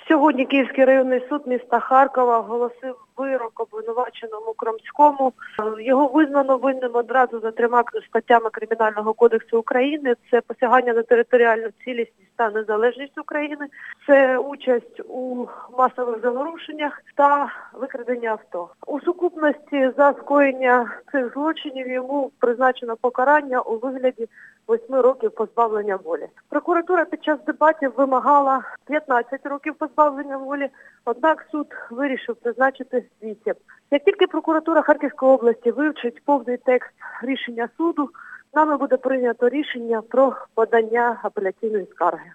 Сьогодні Київський районний суд міста Харкова оголосив вирок обвинуваченому Кромському. Його визнано винним одразу за 3 статтями Кримінального кодексу України. Це посягання на територіальну цілісність та незалежність України, це участь у масових заворушеннях та викрадення авто. У сукупності за скоєння цих злочинів йому призначено покарання у вигляді 8 років позбавлення волі. Прокуратура під час дебатів вимагала 15 років позбавлення волі, однак суд вирішив призначити 8. Як тільки прокуратура Харківської області вивчить повний текст рішення суду, нами буде прийнято рішення про подання апеляційної скарги.